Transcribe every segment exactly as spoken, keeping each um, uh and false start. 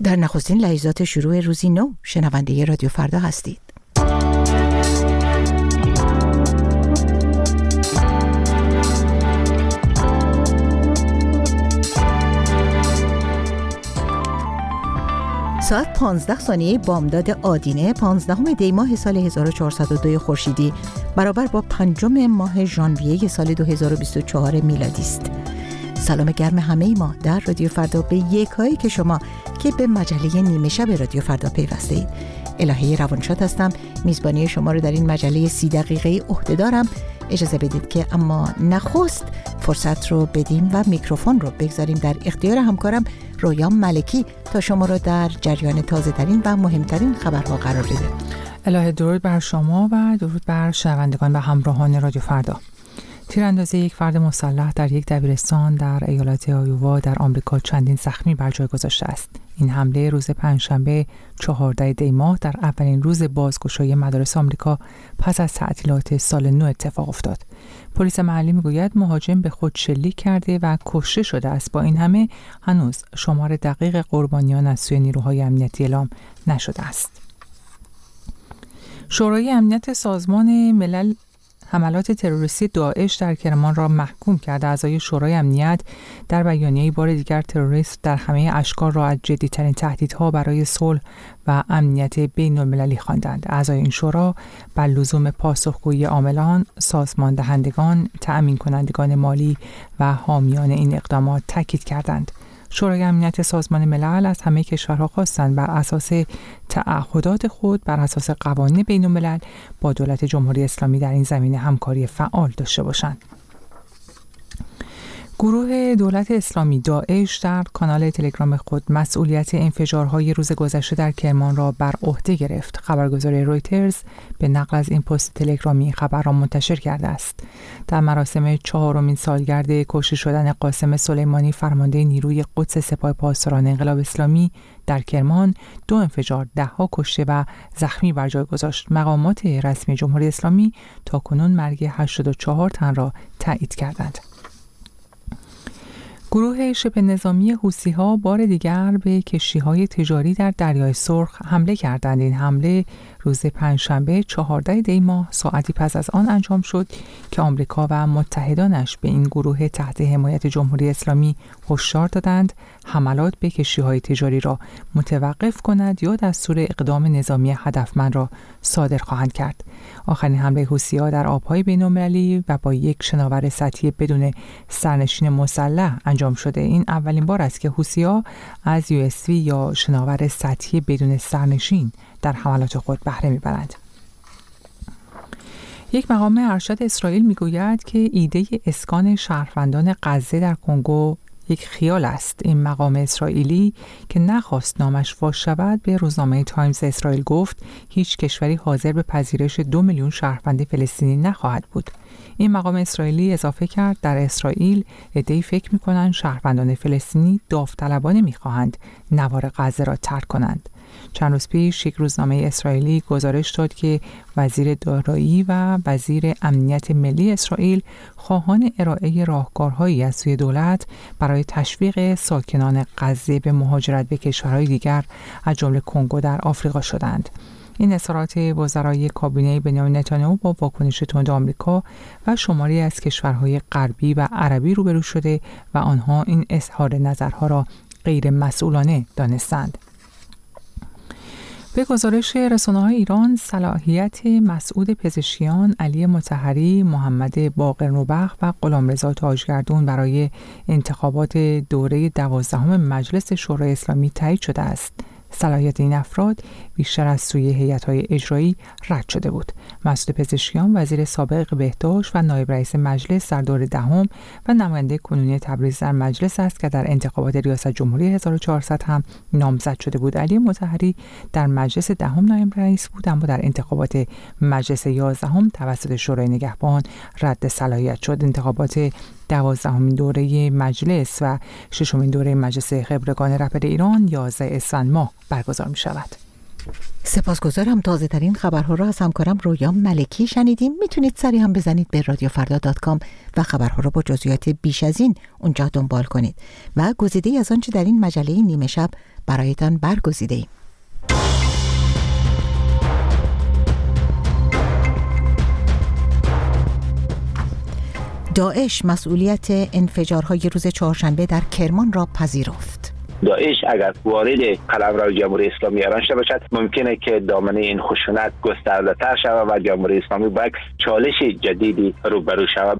در نخستین لحظات شروع روزی نو شنونده رادیو فردا هستید. ساعت پانزده ثانیه بامداد آدینه پانزدهم دی ماه سال هزار و چهارصد و دو خورشیدی برابر با پنجم ماه ژانویه سال دو هزار و بیست و چهار میلادی است. سلام گرم همه ما در رادیو فردا به یکایی که شما که به مجله نیمه شب رادیو فردا پیوسته اید. الهه روانشاد هستم. میزبانی شما رو در این مجله سی دقیقه عهده دارم. اجازه بدید که اما نخست فرصت رو بدیم و میکروفون رو بگذاریم در اختیار همکارم رویام ملکی تا شما رو در جریان تازه ترین و مهمترین خبرها قرار بده. الهه درود بر شما و درود بر شنوندگان و همراهان رادیو فردا. تیراندازی یک فرد مسلح در یک دبیرستان در ایالت آیووا در آمریکا چندین زخمی بر جای گذاشته است. این حمله روز پنجشنبه چهاردهم دی ماه در اولین روز بازگشایی مدارس آمریکا پس از تعطیلات سال نو اتفاق افتاد. پلیس محلی میگوید مهاجم به خود شلیک کرده و کشته شده است. با این همه هنوز شمار دقیق قربانیان از سوی نیروهای امنیتی اعلام نشده است. شورای امنیت سازمان ملل حملات تروریستی داعش در کرمان را محکوم کرده. اعضای شورای امنیت در بیانیه‌ای بار دیگر تروریسم در همه اشکال را از جدی‌ترین تهدیدها برای صلح و امنیت بین‌المللی خواندند. اعضای این شورا بر لزوم پاسخگویی عاملان، سازمان دهندگان، تأمین کنندگان مالی و حامیان این اقدامات تاکید کردند. شورای امنیت سازمان ملل از همه کشورها خواستند بر اساس تعهدات خود بر اساس قوانین بین‌الملل با دولت جمهوری اسلامی در این زمینه همکاری فعال داشته باشند. گروه دولت اسلامی داعش در کانال تلگرام خود مسئولیت انفجارهای روز گذشته در کرمان را بر عهده گرفت. خبرگزاری رویترز به نقل از این پست تلگرامی خبر را منتشر کرده است. در مراسم چهارمین سالگرد کشته شدن قاسم سلیمانی فرمانده نیروی قدس سپاه پاسداران انقلاب اسلامی در کرمان دو انفجار، ده‌ها کشته و زخمی بر جای گذاشت. مقامات رسمی جمهوری اسلامی تاکنون مرگ هشتاد و چهار تن را تایید کردند. گروه شبه نظامی حوثی‌ها بار دیگر به کشتی‌های تجاری در دریای سرخ حمله کردند. این حمله روز پنجشنبه چهاردهم دی ماه ساعتی پس از آن انجام شد که آمریکا و متحدانش به این گروه تحت حمایت جمهوری اسلامی هشدار دادند حملات به کشتی‌های تجاری را متوقف کند یا دستور اقدام نظامی هدفمند را صادر خواهند کرد. آخرین حمله حوثی‌ها در آب‌های بین‌المللی و با یک شناور سطحی بدون سرنشین مسلح انجام شده. این اولین بار است که حوثی‌ها از یو اس وی یا شناور سطحی بدون سرنشین در حملات خود بهره می‌برند. یک مقام ارشد اسرائیل میگوید که ایده اسکان شهروندان غزه در کنگو یک خیال است. این مقام اسرائیلی که نخواست نامش فاش شود به روزنامه تایمز اسرائیل گفت هیچ کشوری حاضر به پذیرش دو میلیون شهروند فلسطینی نخواهد بود. این مقام اسرائیلی اضافه کرد در اسرائیل عده‌ای فکر می‌کنند شهروندان فلسطینی داوطلبانه می‌خواهند نوار غزه را ترک کنند. چند روز پیش یک روزنامه اسرائیلی گزارش داد که وزیر دارایی و وزیر امنیت ملی اسرائیل خواهان ارائه راهکارهایی از سوی دولت برای تشویق ساکنان غزه به مهاجرت به کشورهای دیگر از جمله کنگو در آفریقا شدند. این اظهارات وزرای کابینه بنیامین نتانیاهو با واکنش تند آمریکا و شماری از کشورهای غربی و عربی روبرو شده و آنها این اظهار نظرها را غیر مسئولانه دانستند. به گزارش رسانه‌های ایران، صلاحیت مسعود پزشکیان، علی مطهری، محمد باقرنوبخت و غلامرضا تاجگردون برای انتخابات دوره دوازدهم مجلس شورای اسلامی تایید شده است. صلاحیت این افراد بیشتر از سوی هیئت‌های اجرایی رد شده بود. مسعود پزشکیان وزیر سابق بهداشت و نایب رئیس مجلس در دور دهم و نماینده کنونی تبریز در مجلس است که در انتخابات ریاست جمهوری هزار و چهارصد هم نامزد شده بود. علی مطهری در مجلس دهم نایب رئیس بود اما در انتخابات مجلس یازدهم توسط شورای نگهبان رد صلاحیت شد. انتخابات دوازدهمین دوره مجلس و ششمین دوره مجلس خبرگان رهبر ایران یازده اسفند ماه برگزار می شود. سپاسگزارم. تازه ترین خبرها را از همکارم رویا ملکی شنیدیم. میتونید سری هم بزنید به رادیو فردا دات کام و خبرها را با جزئیات بیش از این اونجا دنبال کنید و گزیده‌ای از آنچه در این مجله نیمه شب برایتان برگزیده‌ایم. داعش مسئولیت انفجارهای روز چهارشنبه در کرمان را پذیرفت. داعش اگر وارد قلمرو جمهوری اسلامی ایران شود ممکنه که دامنه این خشونت گسترده‌تر شود و جمهوری اسلامی با یک چالش جدیدی روبرو شود.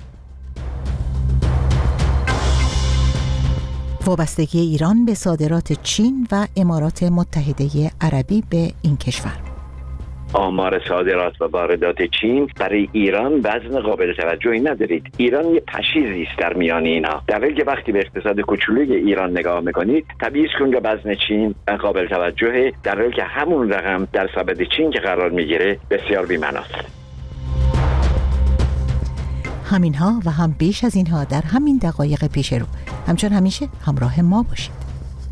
وابستگی ایران به صادرات چین و امارات متحده عربی به این کشور. آمار صادرات و واردات چین برای ایران وزن قابل توجهی ندارید. ایران یه پشیزی است در میان اینا. در حالی که وقتی به اقتصاد کوچولوی ایران نگاه میکنید طبیعی است که وزن چین قابل توجهه، در حالی که همون رقم در سبد چین که قرار میگیره بسیار بی‌معناست. همینها و هم بیش از اینها در همین دقایق پیش رو. همچون همیشه همراه ما باشید.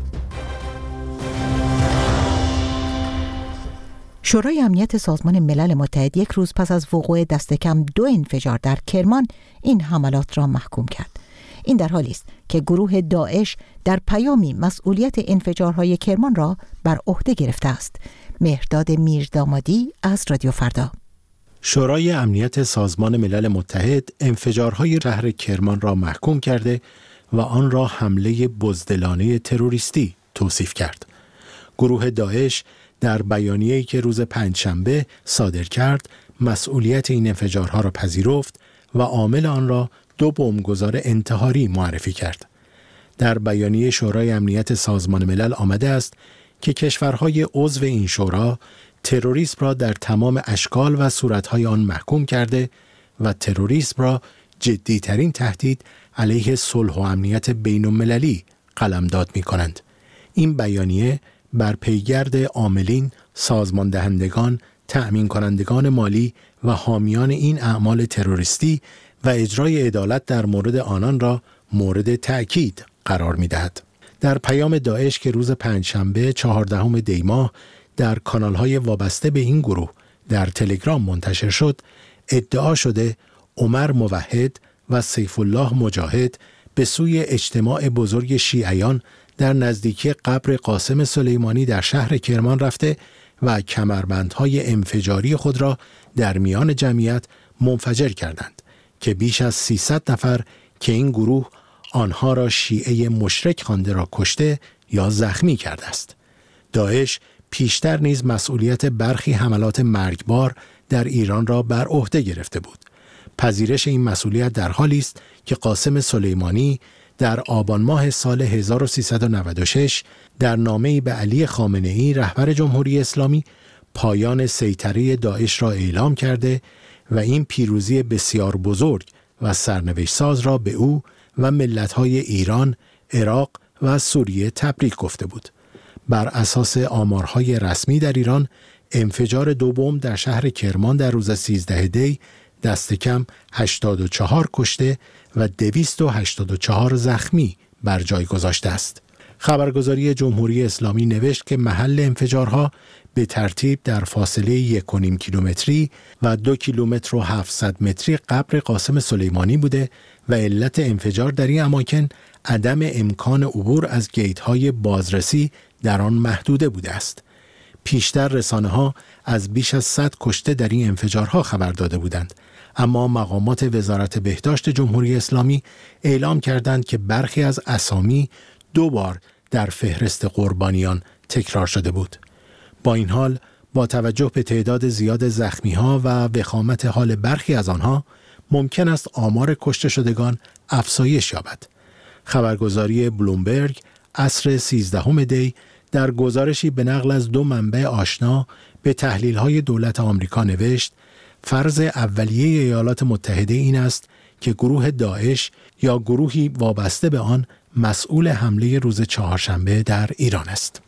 شورای امنیت سازمان ملل متحد یک روز پس از وقوع دست کم دو انفجار در کرمان این حملات را محکوم کرد. این در حالی است که گروه داعش در پیامی مسئولیت انفجارهای کرمان را بر عهده گرفته است. مهرداد میردامادی از رادیو فردا. شورای امنیت سازمان ملل متحد انفجارهای شهر کرمان را محکوم کرده و آن را حمله بزدلانه تروریستی توصیف کرد. گروه داعش در بیانیه‌ای که روز پنجشنبه صادر کرد، مسئولیت این انفجارها را پذیرفت و عامل آن را دو بمبگذار انتحاری معرفی کرد. در بیانیه شورای امنیت سازمان ملل آمده است که کشورهای عضو این شورا تروریسم را در تمام اشکال و صورتهای آن محکوم کرده و تروریسم را جدی‌ترین تهدید علیه صلح و امنیت بین‌المللی قلمداد می‌کنند. این بیانیه بر پیگرد عاملین، سازمان دهندگان، تأمین کنندگان مالی و حامیان این اعمال تروریستی و اجرای عدالت در مورد آنان را مورد تأکید قرار می‌دهد. در پیام داعش که روز پنجشنبه چهاردهم دی ماه در کانال‌های وابسته به این گروه در تلگرام منتشر شد، ادعا شده عمر موحد و سیف الله مجاهد به سوی اجتماع بزرگ شیعیان در نزدیکی قبر قاسم سلیمانی در شهر کرمان رفته و کمربندهای انفجاری خود را در میان جمعیت منفجر کردند که بیش از سیصد نفر که این گروه آنها را شیعه مشرک خوانده را کشته یا زخمی کرده است. داعش پیشتر نیز مسئولیت برخی حملات مرگبار در ایران را بر عهده گرفته بود. پذیرش این مسئولیت در حالی است که قاسم سلیمانی در آبان ماه سال هزار و سیصد و نود و شش در نامه‌ای به علی خامنه‌ای رهبر جمهوری اسلامی پایان سیطره داعش را اعلام کرده و این پیروزی بسیار بزرگ و سرنوشت ساز را به او و ملت‌های ایران، عراق و سوریه تبریک گفته بود. بر اساس آمارهای رسمی در ایران، انفجار دو بمب در شهر کرمان در روز سیزده دی دست کم هشتاد و چهار کشته و دویست و هشتاد و چهار زخمی بر جای گذاشته است. خبرگزاری جمهوری اسلامی نوشت که محل انفجارها به ترتیب در فاصله یک و نیم کیلومتری و دو کیلومتر و هفتصد متری قبر قاسم سلیمانی بوده و علت انفجار در این اماکن عدم امکان عبور از گیت‌های بازرسی در آن محدوده بوده است. پیشتر رسانه‌ها از بیش از صد کشته در این انفجارها خبر داده بودند، اما مقامات وزارت بهداشت جمهوری اسلامی اعلام کردند که برخی از اسامی دو بار در فهرست قربانیان تکرار شده بود. با این حال با توجه به تعداد زیاد زخمی‌ها و وخامت حال برخی از آنها ممکن است آمار کشته شدگان افزایش یابد. خبرگزاری بلومبرگ عصر سیزدهم دی در گزارشی به نقل از دو منبع آشنا به تحلیل‌های دولت آمریکا نوشت فرض اولیه ایالات متحده این است که گروه داعش یا گروهی وابسته به آن مسئول حمله روز چهارشنبه در ایران است.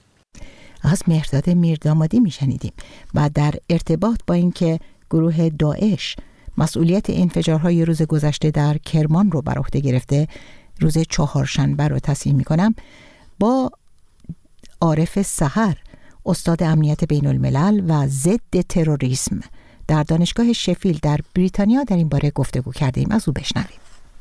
از مهرداد میردامادی میشنیدیم. و در ارتباط با اینکه گروه داعش مسئولیت انفجارهای روز گذشته در کرمان رو بر عهده گرفته، روز چهارشنبه رو تصحیح میکنم، با عارف سحر، استاد امنیت بین الملل و ضد تروریسم در دانشگاه شفیلد در بریتانیا در این باره گفتگو کردیم. از او بشنویم.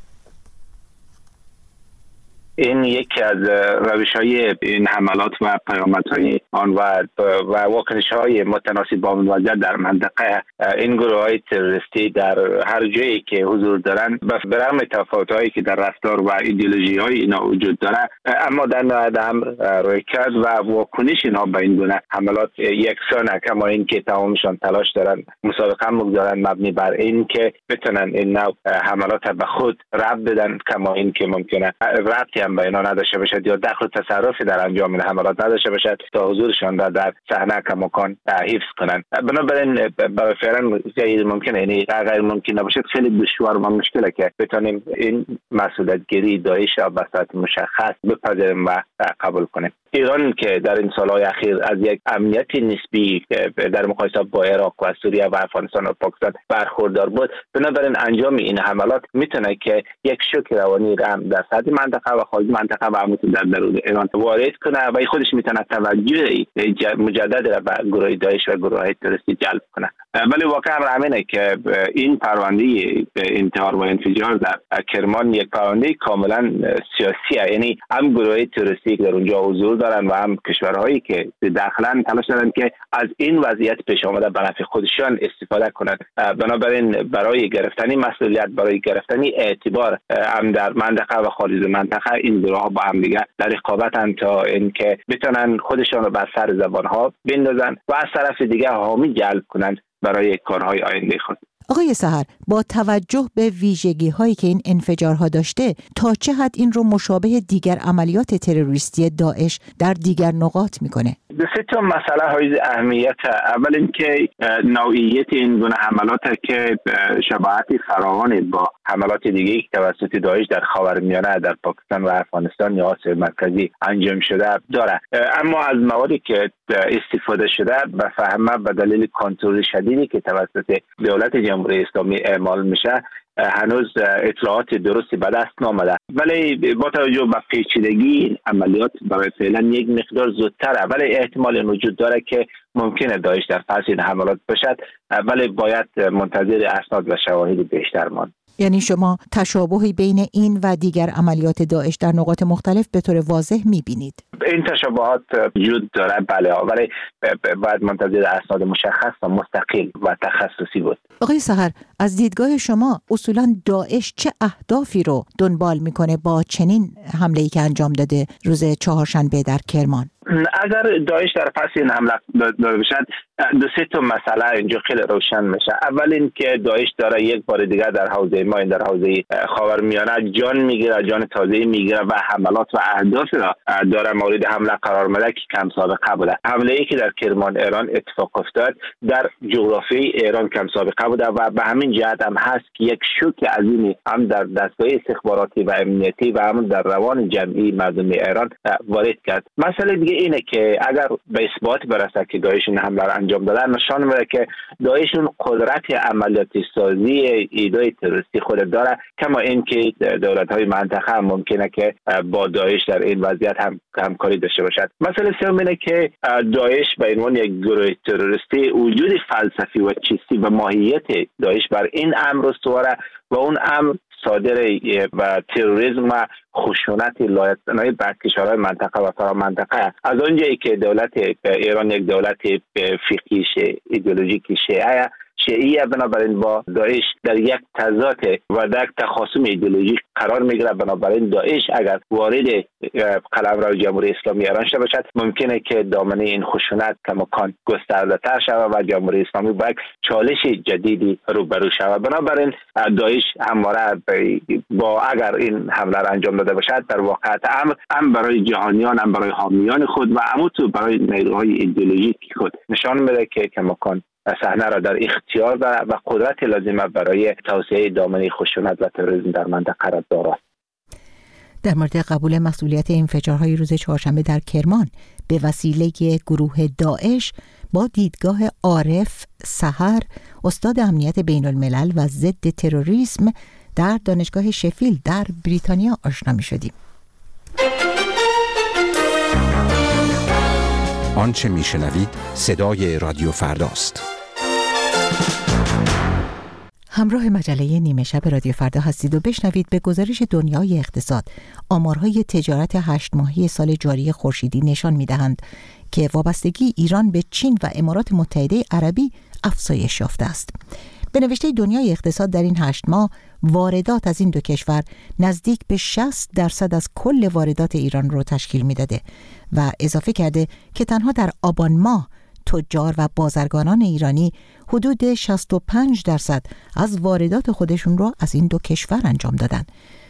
این یکی از روش‌های این حملات و پیامدهای آن و و واکنش‌های متناسب با این وضعیت در منطقه، این گروه‌های تروریستی در هر جایی که حضور دارند به رغم تفاوت‌هایی که در رفتار و ایدئولوژی‌های اینا وجود داره، اما در نهایت امر رویکرد و واکنش اینا به این گونه حملات یکسانه، کما اینکه تمامشان تلاش دارن مسابقه مگذارن مبنی بر این که بتونن این نوع حملات به خود ربط بدن، کما اینکه ممکنه ربطی هم به اینا نداشته باشد یا دخل و تصرفی در انجام این حملات نداشته باشد تا حضورشان را در صحنه کماکان حفظ کنند. بنابراین برای فعلا غیر ممکنه، یعنی غیر ممکن نباشد، خیلی دشوار و مشکله که بتونیم این مسئولیت گیری داعش را به صورت مشخص بپذیریم و قبول کنیم. ایران که در این سالهای اخیر از یک امنیت نسبی در مقایسه با عراق و سوریه و افغانستان و پاکستان برخوردار بود، بنابراین انجام این حملات میتونه که یک شوک روانی را در سطح منطقه و خارج منطقه و همون در درون ایران وارد کنه و خودش میتونه توجه مجدد را به گروه داعش و گروه تروریستی جلب کنه. ولی واقعا همینه که این پرونده انتحار و انفجار در کرمان یک پرونده کاملا سیاسیه، یعنی هم گروه تروریستی که در اونجا حضور دارن و هم کشورهایی که داخلا تلاش دارن که از این وضعیت پیش آمده به نفع خودشان استفاده کنند. بنابراین برای گرفتن مسئولیت، برای گرفتن اعتبار هم در منطقه و خارج منطقه، این گروه ها با هم دیگه در رقابتن تا اینکه بتونن خودشان رو بر سر زبان ها بندازن و از طرف دیگه حامی جلب کنند برای کارهای آینده خود. آقای سحر، با توجه به ویژگی هایی که این انفجارها داشته، تا چه حد این رو مشابه دیگر عملیات تروریستی داعش در دیگر نقاط میکنه؟ دو سه تا مسئله های اهمیت. اول اینکه نوعیت این گونه حملات که شباهتی فراوان با حملات دیگه که توسط داعش در خاورمیانه، در پاکستان و افغانستان یا آسیا مرکزی انجام شده داره، اما از مواردی که استفاده شده به فهمه به دلیل کنترل شدیدی که توسط دولت جمهوری اسلامی اعمال میشه هنوز اطلاعات درستی به دست نامده. ولی با توجه به پیچیدگی عملیات برای فعلا یک مقدار زودتره، ولی احتمال وجود داره که ممکنه داعش در پس این حملات باشد، ولی باید منتظر اسناد و شواهد بیشتر ماند. یعنی شما تشابهی بین این و دیگر عملیات داعش در نقاط مختلف به طور واضح می‌بینید؟ این تشابهات وجود داره، بله، ولی باید منتظر اسناد مشخص و مستقل و تخصصی بود. آقای سحر، از دیدگاه شما اصولاً داعش چه اهدافی رو دنبال میکنه با چنین حمله‌ای که انجام داده روز چهارشنبه در کرمان؟ اگر داعش در پس این حمله داره بشد، دو سه تا مسئله اینجا خیلی روشن میشه. اول این که داعش داره یک بار دیگه در حوزه ما، در حوزه خاورمیانه جان میگیره، جان تازه میگیره و حملات و اهداف را داره مورد حمله قرار میده که کم سابقه بوده. حمله ای که در کرمان ایران اتفاق افتاد در جغرافی ایران کم سابقه بوده و به همین جهت هم هست که یک شوک عظیمی هم در دستگاه استخباراتی و امنیتی و هم در روان جمعی مردم ایران وارد کرد. مسئله دیگه اینه که اگر به اثبات برسه که داعش این حمله را انجام داده، نشان میده که داعش اون قدرت عملیاتی سازی ایده تروریستی خود داره، کما اینکه دولت‌های منطقه هم ممکنه که با داعش در این وضعیت هم همکاری داشته باشد. مسئله سوم اینه که داعش به عنوان یک گروه تروریستی وجود فلسفی و چیستی و ماهیت داعش بر این امر استواره و اون امر صادر و تروریسم و خشونت لایحه‌ای بر کشورهای منطقه و فرا منطقه. از اونجایی که دولت ایران یک دولت فقهی ایدئولوژیکی شیعه شیعیه، بنابراین با داعش در یک تضاد و در تخاصم ایدئولوژیک قرار میگیره. بنابراین داعش اگر وارد قلمرو جمهوری اسلامی ایران شده باشد، ممکنه که دامنه این خشونت کماکان گسترده تر شود و جمهوری اسلامی با یک چالش جدیدی روبرو شود. بنابراین داعش همواره با اگر این حمله را انجام داده باشد، در واقع امر هم برای جهانیان، هم برای حامیان خود و همونطور برای نیروهای ایدئولوژیک خود نشان میده که کماکان صحنه را در اختیار داره و قدرت لازمه برای توسعه دامنه خشونت و تروریسم در منطقه را دارد. در مورد قبول مسئولیت انفجارهای روز چهارشنبه در کرمان به وسیله گروه داعش با دیدگاه عارف سحر، استاد امنیت بین الملل و ضد تروریسم در دانشگاه شفیلد در بریتانیا آشنا می شدیم. آنچه میشنوید صدای رادیو فرداست. همراه مجله نیمه شب رادیو فردا هستید و بشنوید به گزارش دنیای اقتصاد. آمارهای تجارت هشت ماهی سال جاری خورشیدی نشان می‌دهند که وابستگی ایران به چین و امارات متحده عربی افزایش یافته است. به نوشته دنیای اقتصاد در این هشت ماه واردات از این دو کشور نزدیک به شصت درصد از کل واردات ایران رو تشکیل می‌داده و اضافه کرده که تنها در آبان ماه تجار و بازرگانان ایرانی حدود شصت و پنج درصد از واردات خودشون رو از این دو کشور انجام دادن.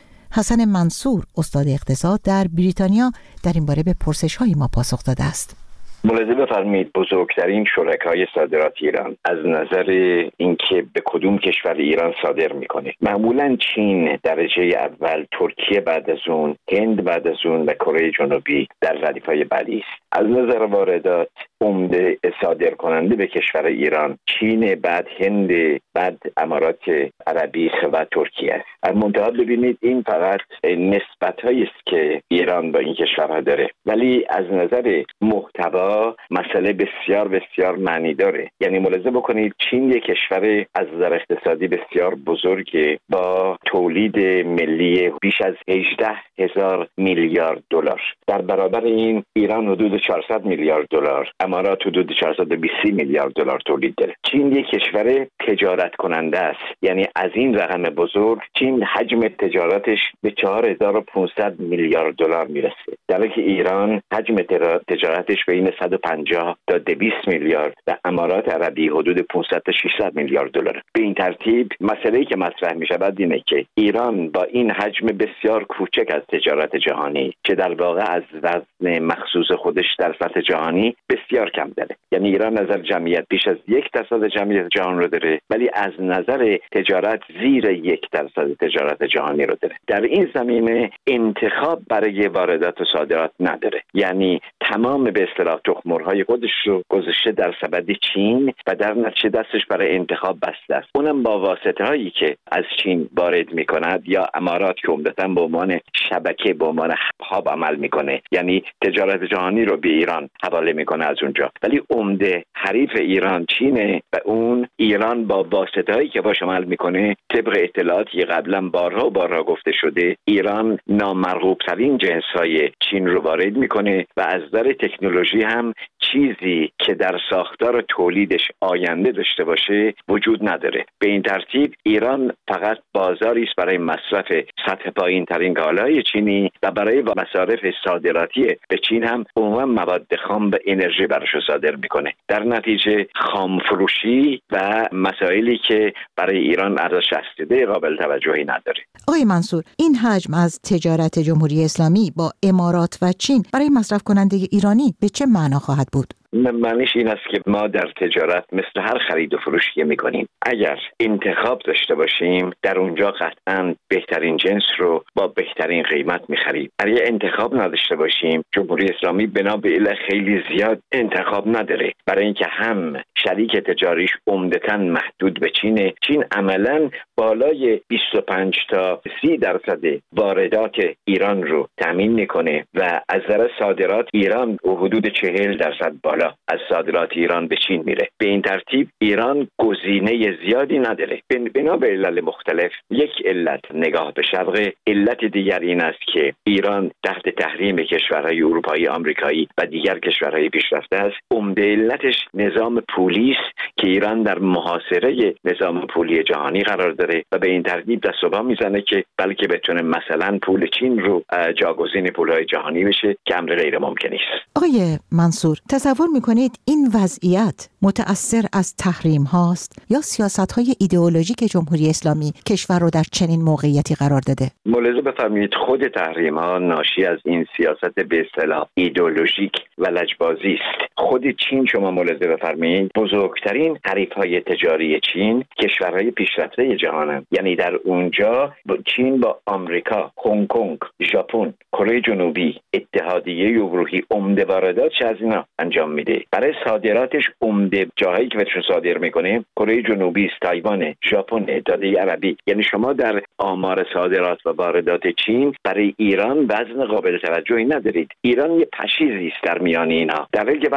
حسن منصور استاد اقتصاد در بریتانیا در این باره به پرسش‌های ما پاسخ داده است. ملاحظه بفرمایید بزرگترین شرکای صادرات ایران از نظر اینکه به کدوم کشور ایران صادر میکنه معمولا چین درجه اول، ترکیه بعد از اون، هند بعد از اون و کره جنوبی در ردیف‌های بعدی است. از نظر واردات عمده صادر کننده به کشور ایران چین، بعد هند، بعد امارات عربی و ترکیه است. از منتها ببینید این فقط نسبت‌هایی است که ایران با این کشورها داره، ولی از نظر محتوا مسئله بسیار بسیار معنی داره. یعنی ملاحظه بکنید چین یک کشور از نظر اقتصادی بسیار بزرگه با تولید ملی بیش از هجده هزار میلیارد دلار. در برابر این ایران حدود چهارصد میلیارد دلار، امارات حدود چهارصد و بیست میلیارد دلار تولید داره. چین یک کشور تجارت کننده است. یعنی از این رقم بزرگ چین حجم تجارتش به چهار هزار و پانصد میلیارد دلار میرسه، در حالی که ایران حجم تجارتش بین صد و پنجاه تا دویست میلیارد و امارات عربی حدود پانصد تا ششصد میلیارد دلار. به این ترتیب مسئله‌ای که مطرح می‌شود اینه که ایران با این حجم بسیار کوچک از تجارت جهانی که در واقع از وزن مخصوص خودش در سطح جهانی بسیار کم داره، یعنی ایران نظر جمعیت بیش از یک درصد جمعیت جهان رو داره ولی از نظر تجارت زیر یک درصد تجارت جهانی رو داره. در این زمینه انتخاب برای واردات و صادرات نداره، یعنی تمام به اصطلاح تخم‌مرغ‌های خودش رو گذاشته در سبد چین و در نتیجه دستش برای انتخاب بسته است. اونم با واسطه‌هایی که از چین وارد می‌کند یا امارات که عمدتاً به عنوان شبکه به عنوان هاب عمل می‌کنه، یعنی تجارت جهانی رو به ایران حواله می‌کنه از اونجا، ولی عمده حریف ایران چینه و اون ایران با واسطه‌هایی که باش عمل می‌کنه طبق اطلاعاتی قبلا بارها و بارها گفته شده ایران نامرغوب‌ترین جنس‌های چین رو وارد می‌کنه و از نظر تکنولوژی هم چیزی که در ساختار تولیدش آینده داشته باشه وجود نداره. به این ترتیب ایران فقط بازاری است برای مصرف سطح پایین ترین کالای چینی و برای مصارف صادراتی به چین هم عموما مواد خام و انرژی براش صادر میکنه. در نتیجه خام فروشی و مسائلی که برای ایران ارزش شصت قابل توجهی نداره. آقای منصور، این حجم از تجارت جمهوری اسلامی با امارات و چین برای مصرف کننده ایرانی به چه معنا خواهد بود؟ معنیش این است که ما در تجارت مثل هر خرید و فروش که می‌کنیم اگر انتخاب داشته باشیم در اونجا قطعاً بهترین جنس رو با بهترین قیمت می‌خریم. اگر انتخاب نداشته باشیم جمهوری اسلامی بنا به علت خیلی زیاد انتخاب نداره، برای اینکه هم شریک تجاریش عمدتاً محدود به چینه. چین عملاً بالای بیست و پنج تا سی درصد واردات ایران رو تامین می‌کنه و از نظر صادرات ایران حدود چهل درصد بالا از صادرات ایران به چین میره. به این ترتیب ایران گزینه زیادی نداره. بنا به علل مختلف، یک علت نگاه به شرق، علت دیگر این است که ایران تحت تحریم کشورهای اروپایی، آمریکایی و دیگر کشورهای پیشرفته است. عمده علتش نظام پولی است که ایران در محاصره نظام پولی جهانی قرار داره و به این ترتیب دست و پا میزنه که بلکه بتونه مثلا پول چین رو جاگزین پولهای جهانی بشه که امر غیر ممکنی است. آقای منصور، تصور میکنید این وضعیت متأثر از تحریم هاست یا سیاست های ایدئولوژیک جمهوری اسلامی کشور رو در چنین موقعیتی قرار داده؟ ملاحظه بفرمایید خود تحریم ها ناشی از این سیاست به اصطلاح ایدئولوژیک و لجبازی است. خود چین، شما ملاحظه بفرمایید بزرگترین حریف های تجاری چین کشورهای پیشرفته جهانند. یعنی در اونجا چین با آمریکا، هنگ کنگ، ژاپن، کره جنوبی، اتحادیه اروپایی عمده وارداتش از اینا انجام میده. برای صادراتش عمده جاهایی که بهش صادر میکنه کره جنوبی، تایوان، ژاپن، اتحادیه عربی. یعنی شما در آمار صادرات و واردات چین برای ایران وزن قابل توجهی ندارید. ایران یه پشیزی است در میان اینا، در حالی که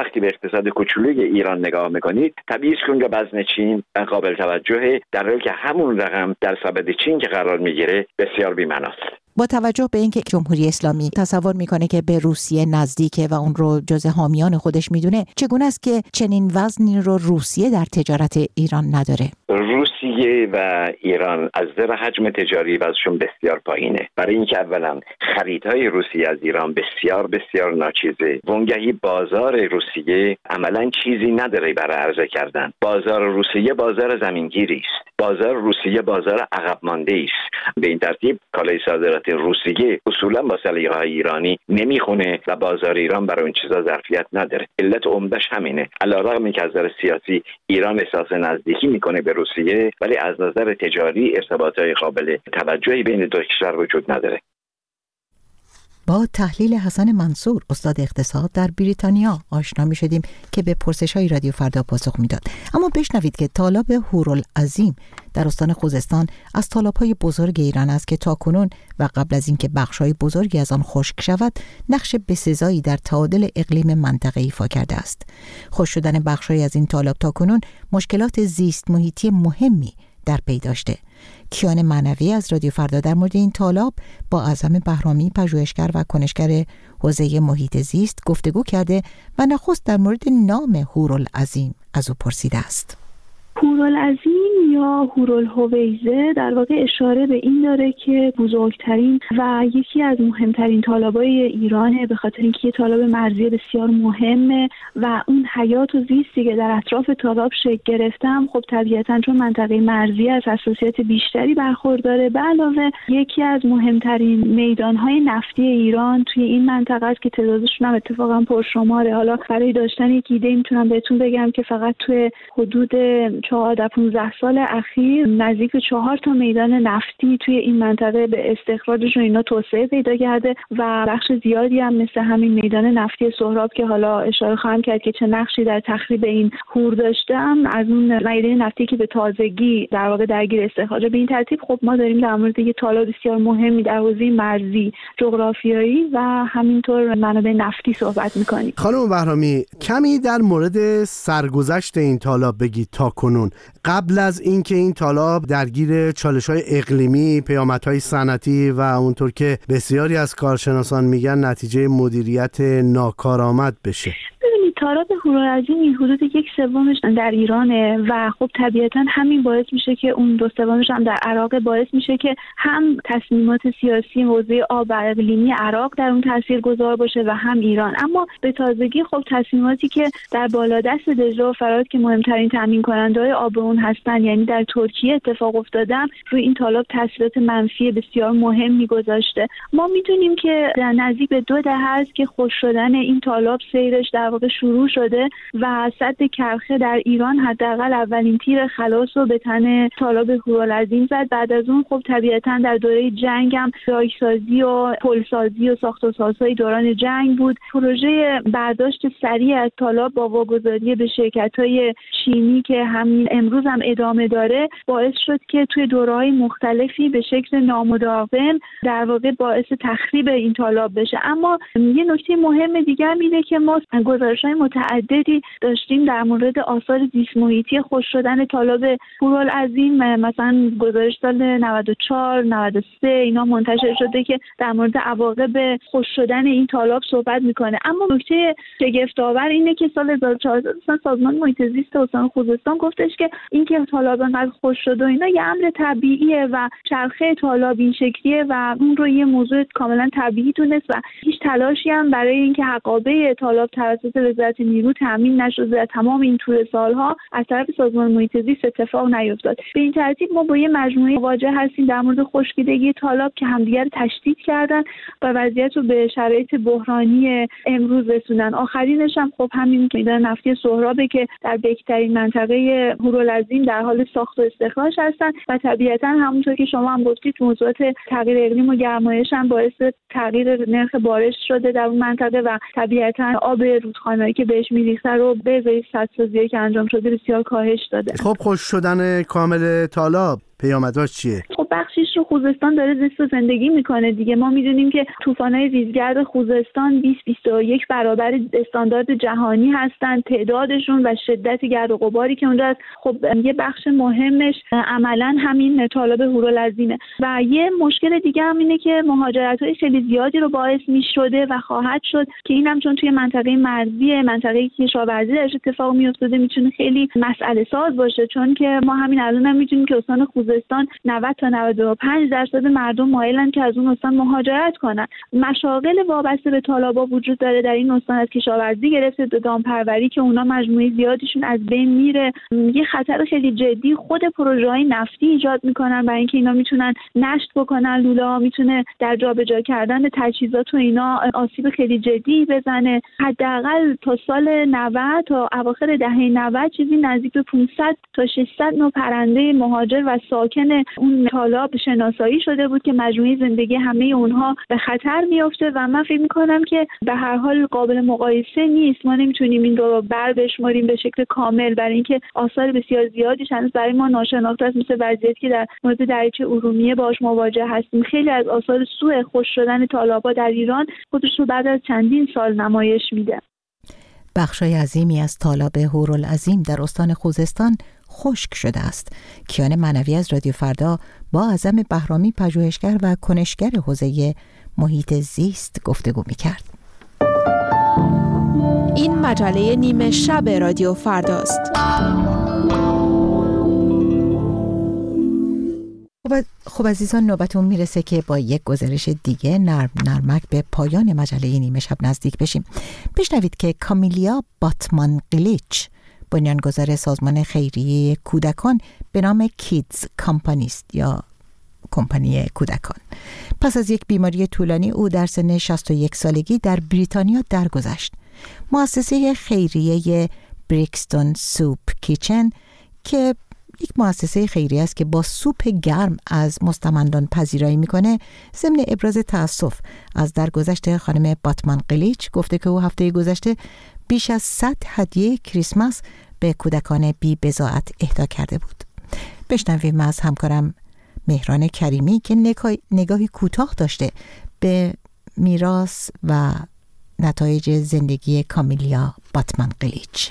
وقتی به اقتصاد کوچولوی ایران نگاه میکنید، طبیعی است که اونجا وزن چین قابل توجهه، در حالی که همون رقم در سبد چین که قرار میگیره بسیار بی‌معناست. با توجه به اینکه جمهوری اسلامی تصور میکنه که به روسیه نزدیکه و اون رو جز حامیان خودش میدونه، چگونه است که چنین وزنی رو روسیه در تجارت ایران نداره؟ روسیه و ایران از نظر حجم تجاری وضعشون بسیار پایینه، برای اینکه اولا خریدهای روسیه از ایران بسیار بسیار ناچیزه. وانگهی بازار روسیه عملا چیزی نداره برای عرضه کردن. بازار روسیه بازار زمینگیری است. بازار روسیه بازار عقب مانده است. به این ترتیب کالای صادرات روسیه اصولا با سلیقه‌های ایرانی نمیخونه و بازار ایران برای اون چیزا ظرفیت نداره. علت عمده‌اش همینه. علیرغم اینکه از نظر سیاسی ایران احساس نزدیکی میکنه به روسیه، ولی از نظر تجاری ارتباطات قابل توجهی بین دو کشور وجود نداره. با تحلیل حسن منصور، استاد اقتصاد در بریتانیا، آشنا می شدیم که به پرسش‌های رادیو فردا پاسخ میداد. اما بشنوید که تالاب هورالعظیم در استان خوزستان از تالاب‌های بزرگ ایران است که تاکنون و قبل از اینکه بخش‌های بزرگی از آن خشک شود، نقش بسزایی در تعادل اقلیم منطقه ایفا کرده است. خشک شدن بخش‌های از این تالاب تاکنون مشکلات زیست محیطی مهمی در پی داشته. کیان معنوی از رادیو فردا در مورد این تالاب با اعظم بهرامی، پژوهشگر و کنشگر حوزه محیط زیست گفتگو کرده و نخست در مورد نام هورالعظیم از او پرسیده است. هورالعظیم یا هورالهویزه در واقع اشاره به این داره که بزرگترین و یکی از مهمترین تالاب‌های ایرانه، به خاطر اینکه یه تالاب مرزی بسیار مهمه و اون حیات و زیستی که در اطراف تالاب شکل گرفته هم خب طبیعتاً چون منطقه مرزی از حساسیت بیشتری برخورداره. به علاوه یکی از مهمترین میدان‌های نفتی ایران توی این منطقه است که تعدادشون هم اتفاقاً پرشماره. حالا برای داشتن یک ایده میتونم بهتون بگم که فقط توی حدود چهارده پانزده سال اخیر نزدیک به چهار تا میدان نفتی توی این منطقه به استخراجشون اینا توسعه پیدا کرده و بخش زیادی هم مثل همین میدان نفتی سهراب که حالا اشاره خواهم کرد که چه نقشی در تخریب این هور داشتم، از اون میدان نفتی که به تازگی در واقع درگیر استخراج. به این ترتیب خب ما داریم در مورد یه تالاب بسیار مهمی در حوزه مرزی، جغرافیایی و همینطور منابع نفتی صحبت می‌کنیم. خانم بهرامی، کمی در مورد سرگذشت این تالاب بگید. تا کنون قبل از اینکه این تالاب درگیر چالش‌های اقلیمی، پیامدهای صنعتی و اونطور که بسیاری از کارشناسان میگن نتیجه مدیریت ناکارآمد بشه. تالاب هورالعظیم حدود یک سومش در ایرانه و خب طبیعتا همین باعث میشه که اون دو سومش هم در عراق، باعث میشه که هم تصمیمات سیاسی حوزه آب و اقلیمی عراق در اون تاثیرگذار باشه و هم ایران. اما به تازگی خب تصمیماتی که در بالادست دجله و فرات که مهمترین تامین کننده‌های آب اون هستن، یعنی در ترکیه اتفاق افتادن، روی این تالاب تاثیرات منفی بسیار مهمی گذاشته. ما میدونیم که در نزدیک به دو دهه است که خشک شدن این تالاب سیرش در واقع شروع شده و سد کرخه در ایران حداقل اولین تیر خلاص رو به تن تالاب هورالعظیم زد. بعد از اون خب طبیعتاً در دوره جنگ هم راهسازی و پلسازی و ساخت و سازهای دوران جنگ بود. پروژه برداشت سریع از تالاب با واگذاری به شرکت‌های چینی که همین امروز هم ادامه داره باعث شد که توی دوره‌های مختلفی به شکل نامداوم در واقع باعث تخریب این تالاب بشه. اما یه نکته مهم دیگه هم اینه که ما گزارش‌های متعددی داشتیم در مورد آثار زیست محیطی خشک شدن تالاب هورالعظیم. مثلا گزارش سال نود و چهار نود و سه اینا منتشر شده که در مورد عواقب خشک شدن این تالاب صحبت میکنه. اما نکته شگفت‌آور اینه که سال هزار و چهارصد سازمان محیط زیست استان خوزستان گفتش که اینکه تالاب انقدر خشک شده و اینا یه امر طبیعیه و چرخه تالاب این شکلیه و اون رو یه موضوع کاملا طبیعی دونست و هیچ تلاشی هم برای اینکه حقابه تالاب توسط وزارت نیرو تامین نشده در تمام این طول سالها از طرف سازمان محیط زیست اتفاق نیفتاد. به این ترتیب ما با یه مجموعه مواجه هستیم در مورد خشکیدگی تالاب که همدیگر رو تشدید کردن و وضعیت رو به شرایط بحرانی امروز رسوندن. آخرینش هم خب همین میدان نفتی سهرابه که در بکرترین منطقه هورالعظیم در حال ساخت و استخراج هستن و طبیعتا همونطور که شما هم گفتید موضوعات تغییر اقلیم و گرمایش هم باعث تغییر نرخ بارش شده در اون منطقه و طبیعتا آب رودخانه‌ای که بهش میریخته رو به ازای سدسازی که انجام شده بسیار کاهش داده. خب خشک شدن کامل تالاب پیامدهاش چیه؟ خب بخشیش رو خوزستان داره زیست و زندگی میکنه دیگه. ما میدونیم که طوفان‌های ریزگرد خوزستان بیست تا بیست و یک برابر استاندارد جهانی هستن تعدادشون و شدت گرد و غباری که اونجا هست. خب یه بخش مهمش عملاً همین تالاب هورالعظیمه و یه مشکل دیگه هم اینه که مهاجرت‌های خیلی زیادی رو باعث می‌شده و خواهد شد که اینم چون توی منطقه مرزی منطقه کشاورزی درش اتفاق میافتاده میتونه خیلی مسئله ساز باشه، چون که ما همین الان هم می‌دونیم که استان خوزستان نود تا نود و پنج درصد مردم مایلن که از اون استان مهاجرت کنن. مشاغل وابسته به تالابا وجود داره در این استان، از کشاورزی گرفته تا دامپروری که اونا مجموعه زیادیشون از بین میره. یه خطر خیلی جدی خود پروژه‌های نفتی ایجاد میکنن برای اینکه اینا میتونن نشت بکنن، لوله‌ها میتونه در جابجا کردن تجهیزات و اینا آسیب خیلی جدی بزنه. حداقل تا سال نود تا اواخر دهه نود چیزی نزدیک به پانصد تا ششصد نوع پرنده مهاجر و ساکن اون تالاب شناسایی شده بود که مجموعه زندگی همه اونها به خطر میفته و من فکر میکنم که به هر حال قابل مقایسه نیست. ما نمیتونیم این رو بر بشماریم به شکل کامل برای اینکه آثار بسیار زیادیش هنوز برای ما ناشناخته است، مثل وضعیتی که در مورد دریاچه ارومیه باهاش مواجه هستیم. خیلی از آثار سوء خشک شدن تالاب‌ها در ایران خودش رو بعد از چندین سال نمایش میده. بخشای عظیمی از تالاب هورالعظیم در استان خوزستان خشک شده است. کیان معنوی از رادیو فردا با اعظم بهرامی پژوهشگر و کنشگر حوزه محیط زیست گفتگو می‌کرد. این مجله نیمه شب رادیو فرداست. خب عزیزان، نوبتون میرسه که با یک گزارش دیگه نرم نرمک به پایان مجله نیمه شب نزدیک بشیم. بشنوید که کامیلیا باتمانقلیچ، بنیانگذار سازمان خیریه کودکان به نام کیدز کامپانی است یا کمپانی کودکان، پس از یک بیماری طولانی او در سن شصت و یک سالگی در بریتانیا درگذشت. مؤسسه خیریه بریکستون سوپ کیچن که یک مؤسسه خیریه است که با سوپ گرم از مستمندان پذیرایی میکنه، ضمن ابراز تأسف از درگذشت خانم باتمانقلیچ گفته که او هفته گذشته بیش از صد هدیه کریسمس به کودکان بی بضاعت اهدا کرده بود. بشنویم از همکارم مهران کریمی که نگاهی کوتاه داشته به میراث و نتایج زندگی کامیلیا باتمانقلیچ.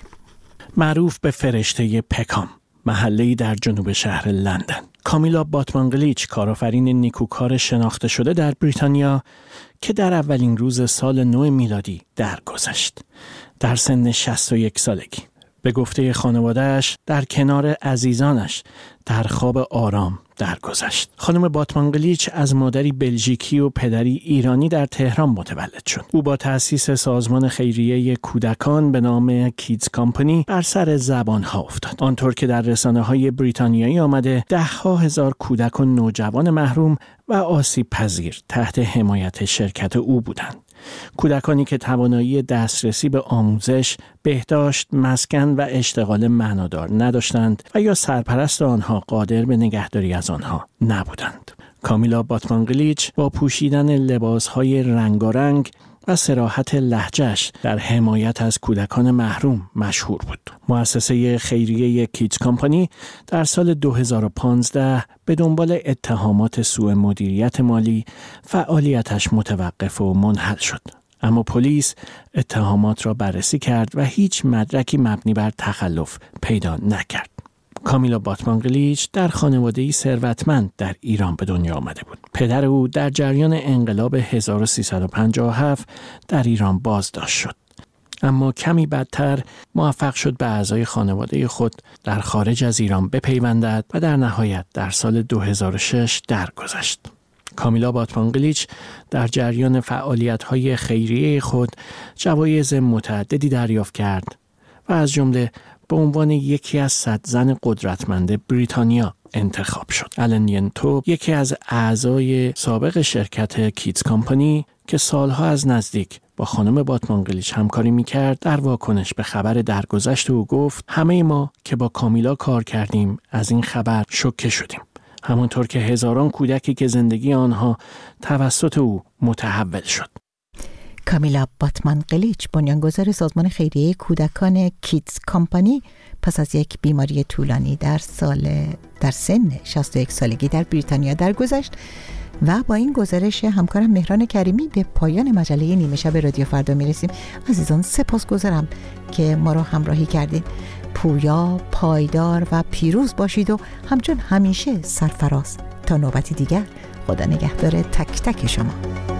معروف به فرشته پکام، محله‌ای در جنوب شهر لندن، کامیلا باتمانقلیچ کارآفرین نیکوکار شناخته شده در بریتانیا که در اولین روز سال نو میلادی درگذشت در سن شصت و یک سالگی. به گفته خانواده‌اش در کنار عزیزانش در خواب آرام درگذشت. خانم باتمانقلیچ از مادری بلژیکی و پدری ایرانی در تهران متولد شد. او با تأسیس سازمان خیریه کودکان به نام کیدز کامپانی بر سر زبانها افتاد. آنطور که در رسانه‌های بریتانیایی آمده، ده ها هزار کودک و نوجوان محروم و آسیب پذیر تحت حمایت شرکت او بودند. کودکانی که توانایی دسترسی به آموزش، بهداشت، مسکن و اشتغال معنادار نداشتند و یا سرپرست آنها قادر به نگهداری از آنها نبودند. کامیلا باتمانقلیچ با پوشیدن لباسهای رنگارنگ و صراحت لهجه‌اش در حمایت از کودکان محروم مشهور بود. مؤسسه خیریه کیدز کامپانی در سال دو هزار و پانزده به دنبال اتهامات سوء مدیریت مالی فعالیتش متوقف و منحل شد. اما پلیس اتهامات را بررسی کرد و هیچ مدرکی مبنی بر تخلف پیدا نکرد. کامیلا باتمانقلیچ در خانواده‌ای ثروتمند در ایران به دنیا آمده بود. پدر او در جریان انقلاب هزار و سیصد و پنجاه و هفت در ایران بازداشت شد. اما کمی بعدتر موفق شد به اعضای خانواده خود در خارج از ایران بپیوندد و در نهایت در سال دو هزار و شش درگذشت. کامیلا باتمانقلیچ در جریان فعالیت‌های خیریه خود جوایز متعددی دریافت کرد و از جمله به عنوان یکی از صد زن قدرتمند بریتانیا انتخاب شد. آلن ینتوب، یکی از اعضای سابق شرکت کیدز کامپانی که سالها از نزدیک با خانم باتمانقلیچ همکاری می‌کرد، در واکنش به خبر درگذشت او گفت: همه ما که با کامیلا کار کردیم از این خبر شوکه شدیم، همانطور که هزاران کودکی که زندگی آنها توسط او متحول شد. کامیلا باتمان قلیچ، بنیانگذار سازمان خیریه کودکان کیدز کامپانی، پس از یک بیماری طولانی در سال در سن شصت و یک سالگی در بریتانیا درگذشت. و با این گزارش همکارم مهران کریمی به پایان مجله نیمه شب رادیو فردا میرسیم. عزیزان سپاسگزارم که ما را همراهی کردید. پویا، پایدار و پیروز باشید و همچون همیشه سرفراز. تا نوبتی دیگر، خدا نگهدار تک تک شما.